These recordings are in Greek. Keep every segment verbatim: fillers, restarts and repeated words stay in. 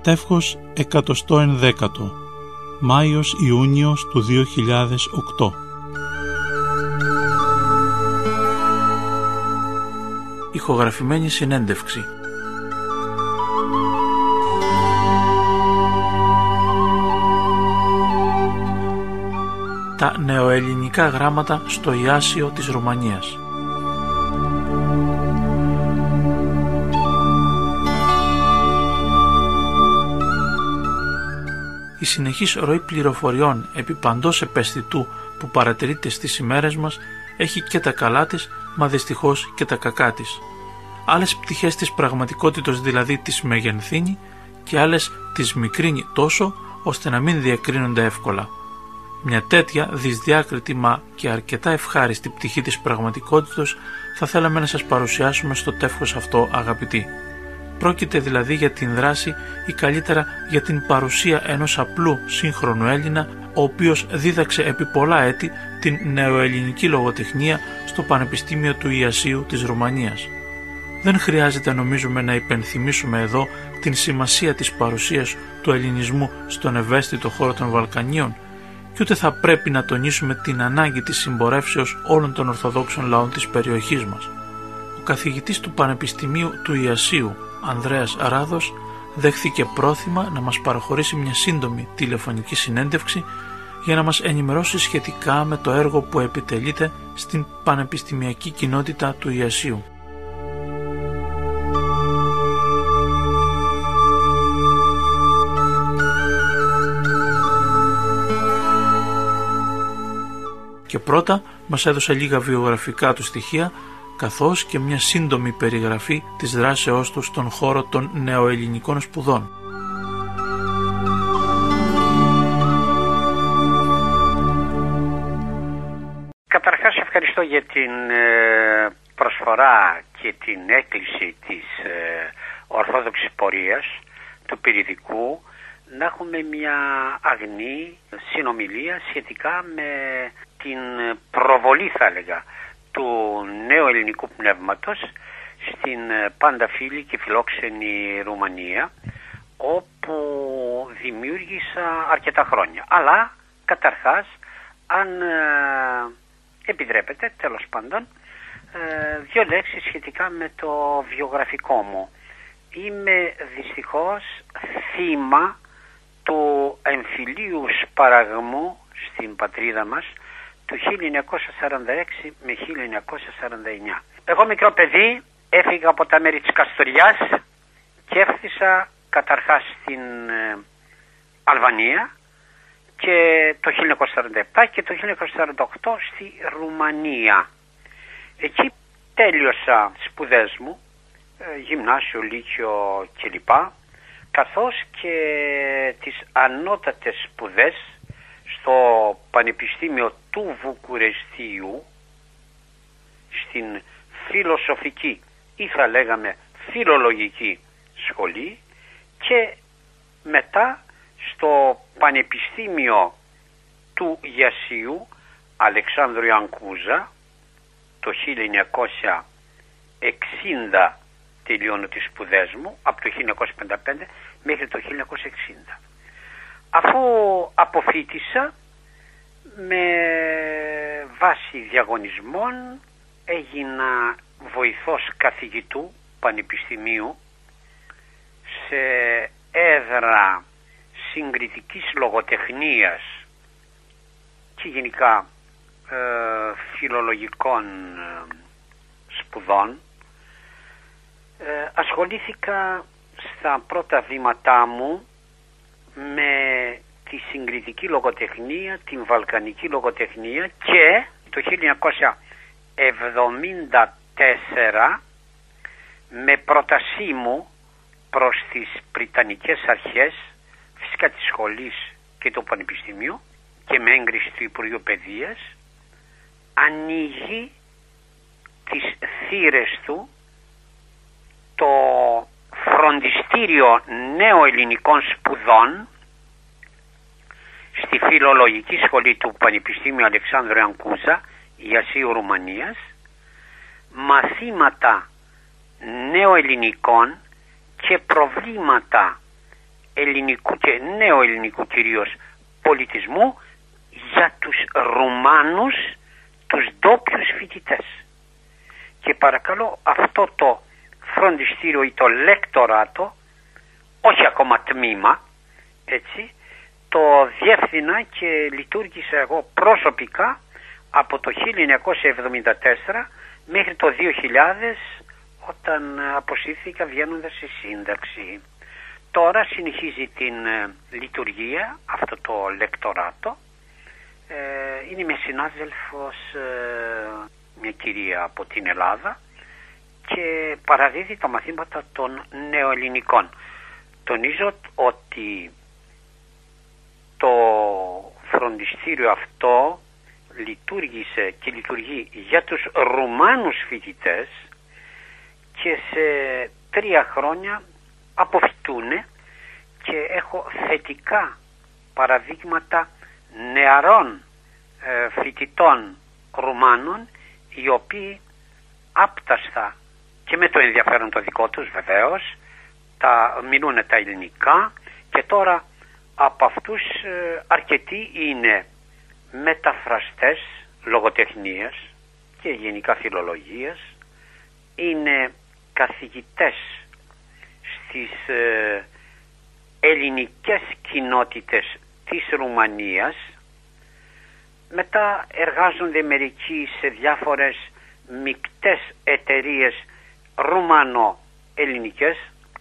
Τεύχος εκατοστό ενδέκατο, Μάιος-Ιούνιος του δύο χιλιάδες οκτώ. Ηχογραφημένη συνέντευξη. Τα νεοελληνικά γράμματα στο Ιάσιο της Ρουμανίας. Η συνεχής ροή πληροφοριών επί παντός επαισθητού που παρατηρείται στις ημέρες μας έχει και τα καλά της, μα δυστυχώς και τα κακά της. Άλλες πτυχές της πραγματικότητος δηλαδή τις μεγενθύνει και άλλες τις μικρύνει τόσο ώστε να μην διακρίνονται εύκολα. Μια τέτοια δυσδιάκριτη μα και αρκετά ευχάριστη πτυχή της πραγματικότητος θα θέλαμε να σας παρουσιάσουμε στο τεύχος αυτό, αγαπητοί. Πρόκειται δηλαδή για την δράση ή καλύτερα για την παρουσία ενός απλού σύγχρονου Έλληνα, ο οποίος δίδαξε επί πολλά έτη την νεοελληνική λογοτεχνία στο Πανεπιστήμιο του Ιασίου της Ρουμανίας. Δεν χρειάζεται νομίζουμε να υπενθυμίσουμε εδώ την σημασία της παρουσίας του ελληνισμού στον ευαίσθητο χώρο των Βαλκανίων και ούτε θα πρέπει να τονίσουμε την ανάγκη της συμπορεύσεως όλων των Ορθοδόξων λαών της περιοχής μας. Ο καθηγητής του Πανεπιστημίου του Ιασίου, Ανδρέας Ράδος, δέχθηκε πρόθυμα να μας παραχωρήσει μια σύντομη τηλεφωνική συνέντευξη για να μας ενημερώσει σχετικά με το έργο που επιτελείται στην πανεπιστημιακή κοινότητα του Ιασίου. Και πρώτα μας έδωσε λίγα βιογραφικά του στοιχεία καθώς και μια σύντομη περιγραφή της δράσεώς του στον χώρο των νεοελληνικών σπουδών. Καταρχάς ευχαριστώ για την προσφορά και την έκκληση της Ορθόδοξης Πορείας του Πυρηνικού να έχουμε μια αγνή συνομιλία σχετικά με την προβολή, θα έλεγα, του νέου ελληνικού πνεύματος στην πάντα φίλη και φιλόξενη Ρουμανία, όπου δημιούργησα αρκετά χρόνια. Αλλά καταρχάς, αν ε, επιτρέπετε, τέλος πάντων, ε, δύο λέξεις σχετικά με το βιογραφικό μου. Είμαι δυστυχώς θύμα του εμφυλίου σπαραγμού στην πατρίδα μας του χίλια εννιακόσια σαράντα έξι με χίλια εννιακόσια σαράντα εννιά. Εγώ μικρό παιδί έφυγα από τα μέρη της Καστοριάς και έφτασα καταρχάς στην ε, Αλβανία και το χίλια εννιακόσια σαράντα επτά και το χίλια εννιακόσια σαράντα οκτώ στη Ρουμανία. Εκεί τέλειωσα σπουδές μου, ε, γυμνάσιο, λύκειο κλπ. Καθώς και τις ανώτατες σπουδές στο Πανεπιστήμιο του Βουκουρεστίου, στην φιλοσοφική ή θα λέγαμε φιλολογική σχολή, και μετά στο Πανεπιστήμιο του Ιασίου Αλεξάνδρου Ιανκούζα. Το χίλια εννιακόσια εξήντα τελειώνω τις σπουδές μου, από το χίλια εννιακόσια πενήντα πέντε μέχρι το χίλια εννιακόσια εξήντα. Αφού αποφοίτησα, με βάση διαγωνισμών έγινα βοηθός καθηγητού πανεπιστημίου σε έδρα συγκριτικής λογοτεχνίας και γενικά ε, φιλολογικών ε, σπουδών. Ε, ασχολήθηκα στα πρώτα βήματά μου με τη συγκριτική λογοτεχνία, την βαλκανική λογοτεχνία, και το χίλια εννιακόσια εβδομήντα τέσσερα με πρότασή μου προς τις Βρυτανικές αρχές, φυσικά της σχολής και του Πανεπιστημίου, και με έγκριση του Υπουργείου Παιδείας, ανοίγει τις θύρες του το φροντιστήριο νεοελληνικών σπουδών στη φιλολογική σχολή του Πανεπιστήμιου Αλεξάνδρου Ιανκούζα, Ιασίου Ρουμανίας, μαθήματα νεοελληνικών και προβλήματα ελληνικού και νέο ελληνικού κυρίως πολιτισμού για τους Ρουμάνους, τους ντόπιους φοιτητές. Και παρακαλώ, αυτό το φροντιστήριο ή το λεκτοράτο, όχι ακόμα τμήμα, έτσι, το διεύθυνα και λειτουργήσα εγώ προσωπικά από το χίλια εννιακόσια εβδομήντα τέσσερα μέχρι το δύο χιλιάδες, όταν αποσύρθηκα βγαίνοντας στη σύνταξη. Τώρα συνεχίζει την ε, λειτουργία αυτό το λεκτοράτο. Ε, είναι μια συνάδελφος, ε, μια κυρία από την Ελλάδα, και παραδίδει τα μαθήματα των νεοελληνικών. Τονίζω ότι το φροντιστήριο αυτό λειτουργήσε και λειτουργεί για τους Ρουμάνους φοιτητές και σε τρία χρόνια αποφυτούν, και έχω θετικά παραδείγματα νεαρών ε, φοιτητών Ρουμάνων, οι οποίοι άπταστα και με το ενδιαφέρον το δικό τους βεβαίως τα μιλούν τα ελληνικά, και τώρα από αυτούς ε, αρκετοί είναι μεταφραστές λογοτεχνίας και γενικά φιλολογίας, είναι καθηγητές στις ε, ελληνικές κοινότητες της Ρουμανίας, μετά εργάζονται μερικοί σε διάφορες μικτές εταιρείες ρουμανο-ελληνικές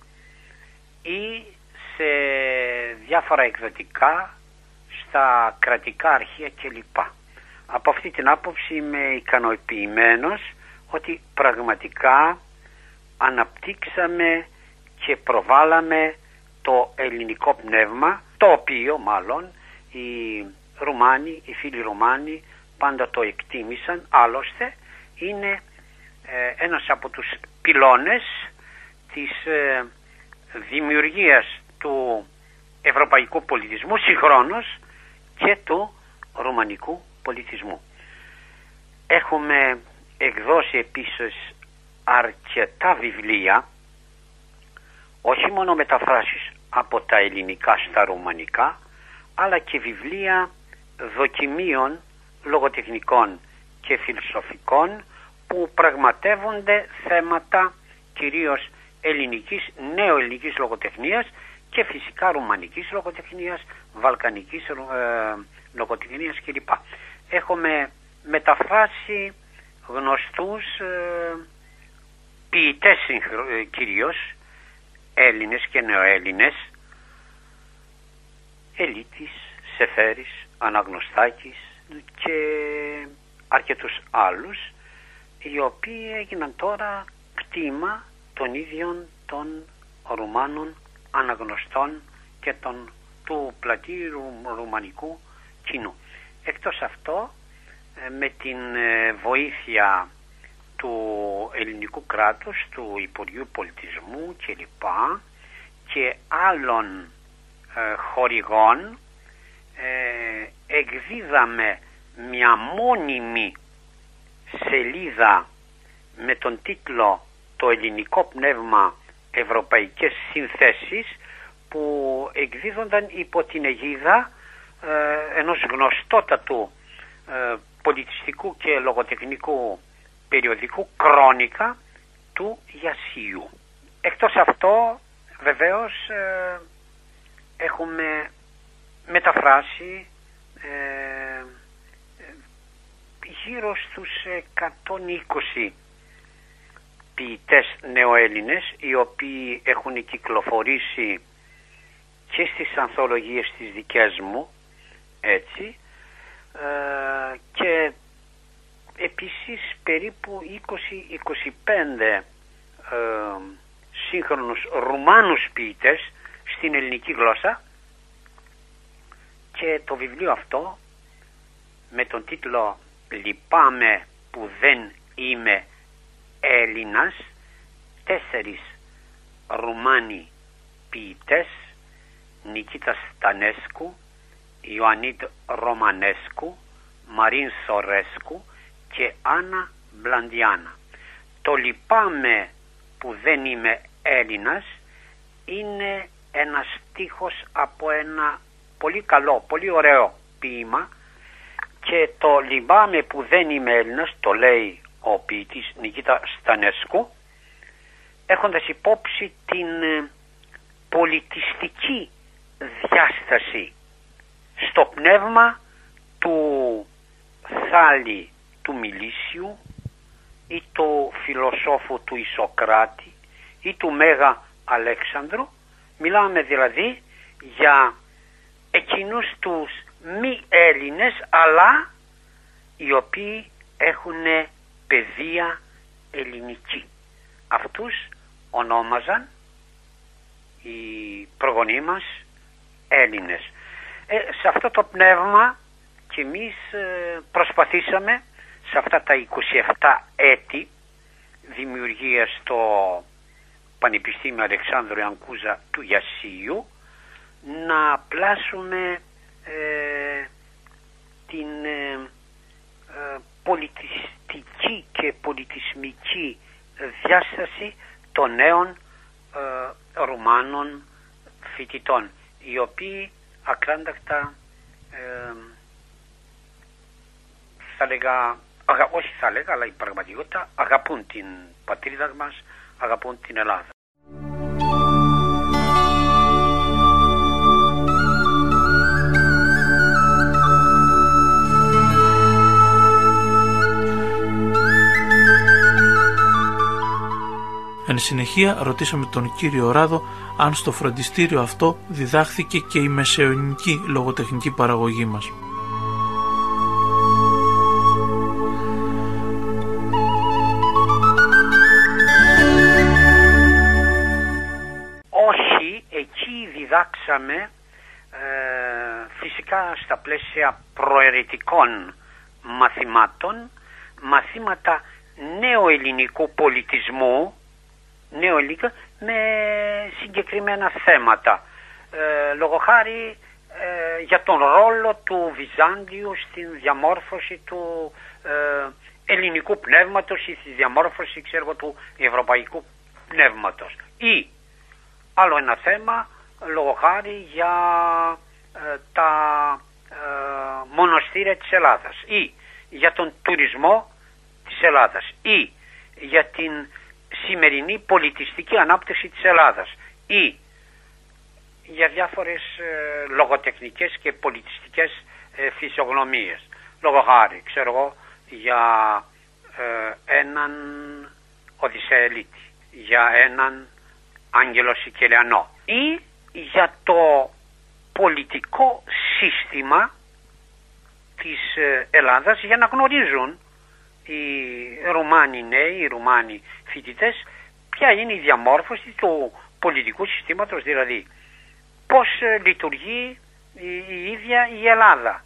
ή σε διάφορα εκδοτικά, στα κρατικά αρχεία κλπ. Από αυτή την άποψη είμαι ικανοποιημένος ότι πραγματικά αναπτύξαμε και προβάλαμε το ελληνικό πνεύμα, το οποίο μάλλον οι Ρουμάνοι, οι φίλοι Ρουμάνοι πάντα το εκτίμησαν. Άλλωστε είναι ε, ένας από τους πυλώνες της ε, δημιουργίας του ευρωπαϊκού πολιτισμού συγχρόνως και του ρουμανικού πολιτισμού. Έχουμε εκδώσει επίσης αρκετά βιβλία, όχι μόνο μεταφράσεις από τα ελληνικά στα ρουμανικά, αλλά και βιβλία δοκιμίων λογοτεχνικών και φιλοσοφικών που πραγματεύονται θέματα κυρίως ελληνικής, νεοελληνικής λογοτεχνίας και φυσικά ρουμανικής λογοτεχνίας, βαλκανικής ε, λογοτεχνίας κλπ. Έχουμε μεταφράσει γνωστούς ε, ποιητές ε, κυρίως, Έλληνες και νεοέλληνες, Ελίτης, Σεφέρης, Αναγνωστάκης και αρκετούς άλλους, οι οποίοι έγιναν τώρα κτήμα των ίδιων των Ρουμάνων αναγνωστών και των, του πλατείου ρουμανικού κοινού. Εκτός αυτό, με την βοήθεια του ελληνικού κράτους, του Υπουργείου Πολιτισμού κλπ. Και άλλων ε, χορηγών, ε, εκδίδαμε μια μόνιμη σελίδα με τον τίτλο «Το ελληνικό πνεύμα, ευρωπαϊκές συνθέσεις», που εκδίδονταν υπό την αιγίδα ε, ενός γνωστότατου ε, πολιτιστικού και λογοτεχνικού περιοδικού, Κρόνικα του Γιασίου. Εκτός αυτό βεβαίως ε, έχουμε μεταφράσει ε, γύρω στους εκατόν είκοσι ποιητές νεοέλληνες, οι οποίοι έχουν κυκλοφορήσει και στις ανθολογίες τις δικές μου, έτσι, ε, και επίσης περίπου είκοσι με είκοσι πέντε ε, σύγχρονους Ρουμάνους ποιητές στην ελληνική γλώσσα, και το βιβλίο αυτό με τον τίτλο «Λυπάμαι που δεν είμαι Έλληνας», τέσσερις Ρουμάνοι ποιητές, Νικήτας Στανέσκου, Ιωαννίτ Ρωμανέσκου, Μαρίν Σορέσκου και Άννα Μπλαντιάνα. Το «Λυπάμαι που δεν είμαι Έλληνας» είναι ένα στίχος από ένα πολύ καλό, πολύ ωραίο ποίημα, και το λυπάμαι που δεν είμαι Έλληνας, το λέει ο ποιητής Νικήτα Στανέσκου, έχοντας υπόψη την πολιτιστική διάσταση στο πνεύμα του Θάλη του Μιλήσιου ή του φιλοσόφου του Ισοκράτη ή του Μέγα Αλέξανδρου. Μιλάμε δηλαδή για εκείνους τους μη Έλληνες, αλλά οι οποίοι έχουν παιδεία ελληνική. Αυτούς ονόμαζαν οι προγονείς μας Έλληνες. Ε, σε αυτό το πνεύμα και εμείς ε, προσπαθήσαμε σε αυτά τα είκοσι επτά έτη δημιουργίας στο Πανεπιστήμιο Αλεξάνδρου Ιανκούζα του Ιασσίου να πλάσουμε ε, την ε, ε, πολιτιστική και πολιτισμική διάσταση των νέων ε, Ρουμάνων φοιτητών, οι οποίοι ακράντακτα ε, θα λέγα, αγα, όχι θα λέγα, αλλά η πραγματικότητα αγαπούν την πατρίδα μας, αγαπούν την Ελλάδα. Εν συνεχεία ρωτήσαμε τον κύριο Ράδο αν στο φροντιστήριο αυτό διδάχθηκε και η μεσαιωνική λογοτεχνική παραγωγή μας. Όχι, εκεί διδάξαμε ε, φυσικά στα πλαίσια προαιρετικών μαθημάτων, μαθήματα νεοελληνικού πολιτισμού, νεοελληνικά, με συγκεκριμένα θέματα. Ε, λόγω χάρη ε, για τον ρόλο του Βυζάντιου στην διαμόρφωση του ε, ελληνικού πνεύματος ή στη διαμόρφωση, ξέρω, του ευρωπαϊκού πνεύματος. Ή άλλο ένα θέμα, λόγω χάρη για ε, τα ε, μοναστήρια της Ελλάδας, ή για τον τουρισμό της Ελλάδας, ή για την σημερινή πολιτιστική ανάπτυξη της Ελλάδας, ή για διάφορες ε, λογοτεχνικές και πολιτιστικές ε, φυσιογνωμίες. Λόγω χάρη, ξέρω εγώ, για ε, έναν Οδυσσεελίτη, για έναν Άγγελο Σικελιανό, ή για το πολιτικό σύστημα της Ελλάδας, για να γνωρίζουν οι Ρουμάνοι νέοι, οι Ρουμάνοι φοιτητές, ποια είναι η διαμόρφωση του πολιτικού συστήματος, δηλαδή πώς λειτουργεί η, η ίδια η Ελλάδα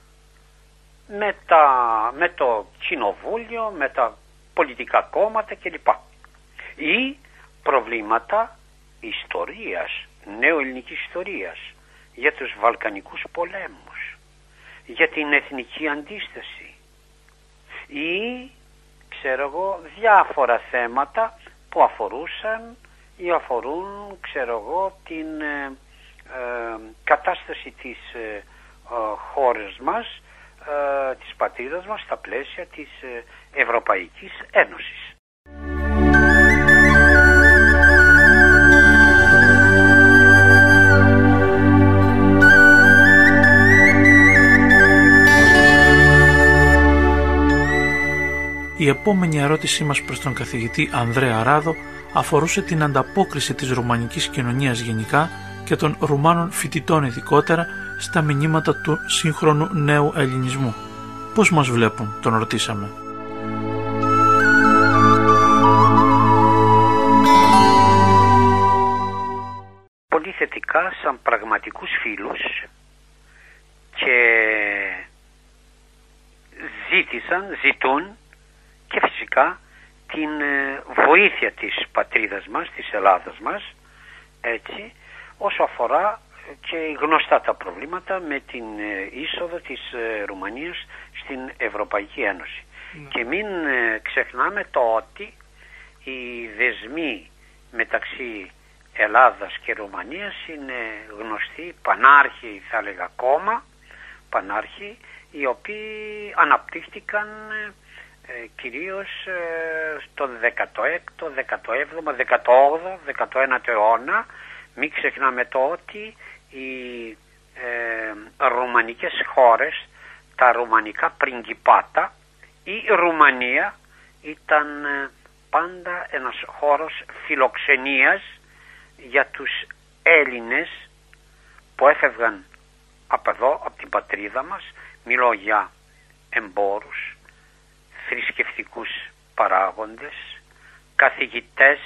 με, τα, με το κοινοβούλιο, με τα πολιτικά κόμματα κλπ. Ή προβλήματα ιστορίας, νεοελληνικής ιστορίας, για τους Βαλκανικούς πολέμους, για την εθνική αντίσταση, ή ξέρω εγώ διάφορα θέματα που αφορούσαν ή αφορούν, ξέρω εγώ, την ε, ε, κατάσταση της ε, ε, χώρας μας, ε, της πατρίδας μας στα πλαίσια της ε, Ευρωπαϊκής Ένωσης. Η επόμενη ερώτησή μας προς τον καθηγητή Ανδρέα Ράδο αφορούσε την ανταπόκριση της ρουμανικής κοινωνίας γενικά και των Ρουμάνων φοιτητών ειδικότερα στα μηνύματα του σύγχρονου νέου ελληνισμού. Πώς μας βλέπουν, τον ρωτήσαμε. Πολύ θετικά, σαν πραγματικούς φίλους, και ζήτησαν, ζητούν και φυσικά την βοήθεια της πατρίδας μας, της Ελλάδας μας, έτσι, όσο αφορά και γνωστά τα προβλήματα με την είσοδο της Ρουμανίας στην Ευρωπαϊκή Ένωση. Mm. Και μην ξεχνάμε το ότι οι δεσμοί μεταξύ Ελλάδας και Ρουμανίας είναι γνωστοί πανάρχοι, θα έλεγα ακόμα, πανάρχοι, οι οποίοι αναπτύχθηκαν ε, κυρίως ε, στον δέκατο έκτο, δέκατο έβδομο, δέκατο όγδοο, δέκατο ένατο αιώνα. Μην ξεχνάμε το ότι οι ε, ρουμανικές χώρες, τα ρουμανικά πριγκιπάτα, η Ρουμανία ήταν ε, πάντα ένας χώρος φιλοξενίας για τους Έλληνες που έφευγαν από εδώ, από την πατρίδα μας. Μιλώ για εμπόρους, θρησκευτικούς παράγοντες, καθηγητές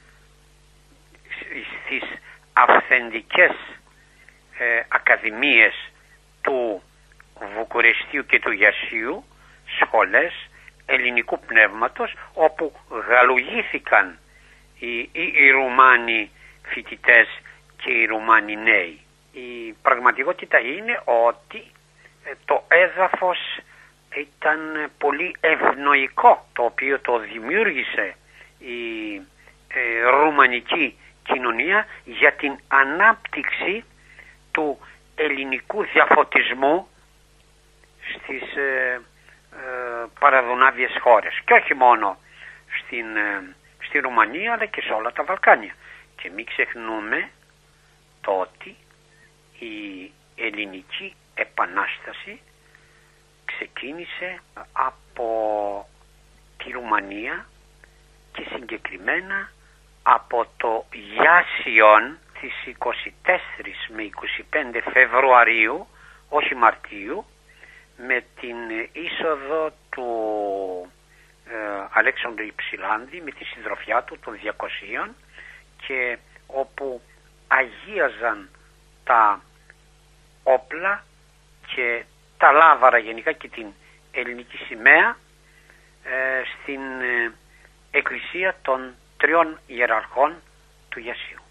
στις αυθεντικές ε, ακαδημίες του Βουκουρεστίου και του Γιασίου, σχολές ελληνικού πνεύματος, όπου γαλουγήθηκαν οι, οι, οι Ρουμάνοι φοιτητές και οι Ρουμάνοι νέοι. Η πραγματικότητα είναι ότι το έδαφος ήταν πολύ ευνοϊκό, το οποίο το δημιούργησε η ε, ρουμανική κοινωνία για την ανάπτυξη του ελληνικού διαφωτισμού στις ε, ε, παραδουνάβιες χώρες, και όχι μόνο στην, ε, στη Ρουμανία, αλλά και σε όλα τα Βαλκάνια. Και μην ξεχνούμε το ότι η ελληνική επανάσταση ξεκίνησε από τη Ρουμανία και συγκεκριμένα από το Γιάσιον της είκοσι τέσσερις με είκοσι πέντε Φεβρουαρίου, όχι Μαρτίου, με την είσοδο του ε, Αλέξανδρου Υψηλάνδη με τη συντροφιά του των διακοσίων, και όπου αγίαζαν τα όπλα και τα λάβαρα γενικά και την ελληνική σημαία ε, στην ε, εκκλησία των τριών ιεραρχών του Γιασίου.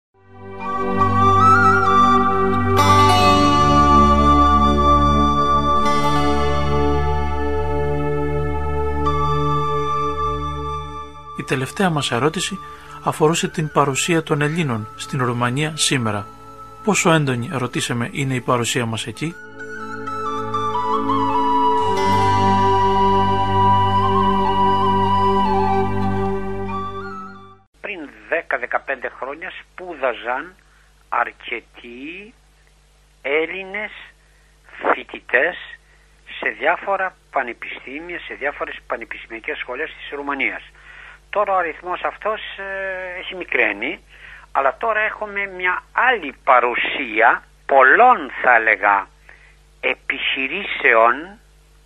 Η τελευταία μας ερώτηση αφορούσε την παρουσία των Ελλήνων στην Ρουμανία σήμερα. Πόσο έντονη, ρωτήσαμε, είναι η παρουσία μας εκεί? Πριν δέκα με δεκαπέντε χρόνια σπούδαζαν αρκετοί Έλληνες φοιτητές σε διάφορα πανεπιστήμια, σε διάφορες πανεπιστημιακές σχολές της Ρουμανίας. Τώρα ο αριθμός αυτός ε, έχει μικραίνει, αλλά τώρα έχουμε μια άλλη παρουσία πολλών, θα έλεγα, επιχειρήσεων,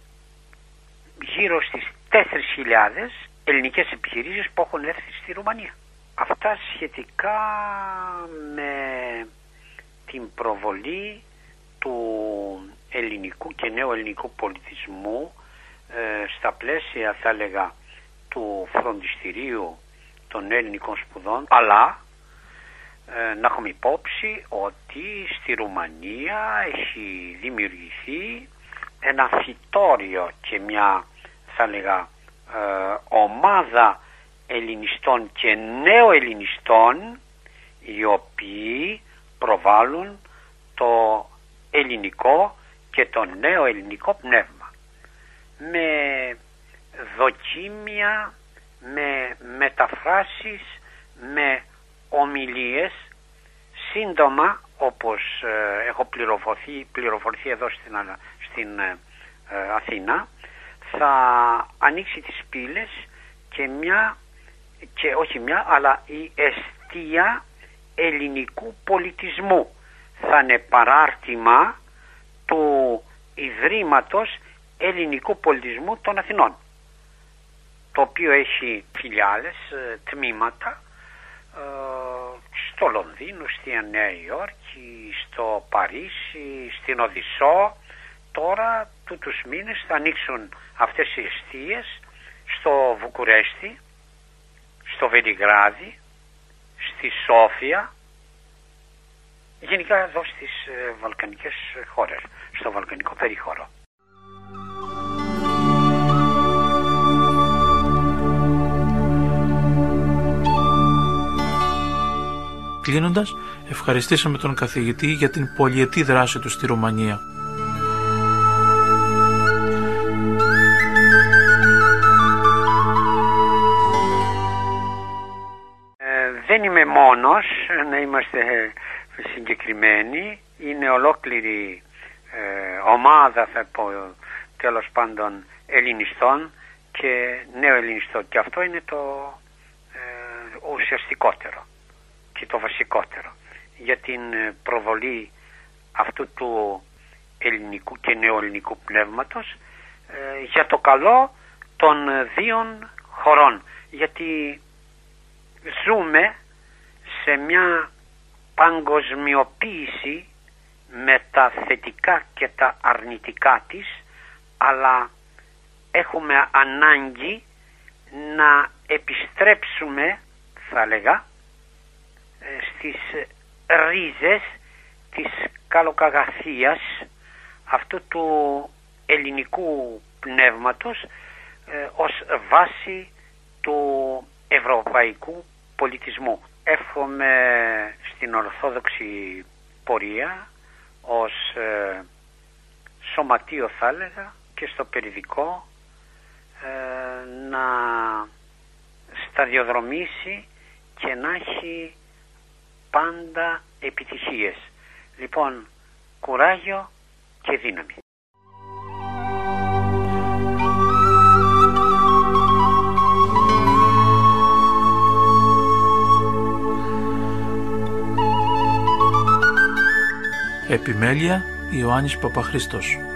γύρω στις τέσσερις χιλιάδες ελληνικές επιχειρήσεις που έχουν έρθει στη Ρουμανία. Αυτά σχετικά με την προβολή του ελληνικού και νέου ελληνικού πολιτισμού ε, στα πλαίσια, θα έλεγα, του φροντιστηρίου των ελληνικών σπουδών, αλλά ε, να έχουμε υπόψη ότι στη Ρουμανία έχει δημιουργηθεί ένα φυτόριο και μια, θα έλεγα, ε, ομάδα ελληνιστών και νέοελληνιστών, οι οποίοι προβάλλουν το ελληνικό και το νέο ελληνικό πνεύμα με δοκίμια, με μεταφράσεις, με ομιλίες. Σύντομα, όπως ε, έχω πληροφορηθεί, πληροφορηθεί εδώ στην, στην ε, Αθήνα, θα ανοίξει τις πύλες και μια, και όχι μια, αλλά η εστία ελληνικού πολιτισμού. Θα είναι παράρτημα του Ιδρύματος Ελληνικού Πολιτισμού των Αθηνών, το οποίο έχει φιλιάλες, τμήματα στο Λονδίνο, στη Νέα Υόρκη, στο Παρίσι, στην Οδυσσό. Τώρα τούτους μήνες θα ανοίξουν αυτές οι εστίες στο Βουκουρέστι, στο Βελιγράδι, στη Σόφια, γενικά εδώ στις βαλκανικές χώρες, στο βαλκανικό περίχωρο. Κλείνοντας, ευχαριστήσαμε τον καθηγητή για την πολυετή δράση του στη Ρουμανία. Ε, δεν είμαι μόνος, να είμαστε συγκεκριμένοι. Είναι ολόκληρη ε, ομάδα, θα πω, τέλος πάντων, ελληνιστών και νεοελληνιστών. Και αυτό είναι το ε, ουσιαστικότερο και το βασικότερο για την προβολή αυτού του ελληνικού και νεοελληνικού πνεύματος ε, για το καλό των δύο χωρών. Γιατί ζούμε σε μια παγκοσμιοποίηση με τα θετικά και τα αρνητικά της, αλλά έχουμε ανάγκη να επιστρέψουμε, θα λέγα, στις ρίζες της καλοκαγαθίας αυτού του ελληνικού πνεύματος ε, ως βάση του ευρωπαϊκού πολιτισμού. Εύχομαι στην ορθόδοξη πορεία ως ε, σωματείο, θα έλεγα, και στο περιδικό ε, να σταδιοδρομήσει και να έχει πάντα επιτυχίες. Λοιπόν, κουράγιο και δύναμη. Επιμέλεια Ιωάννης Παπαχρήστος.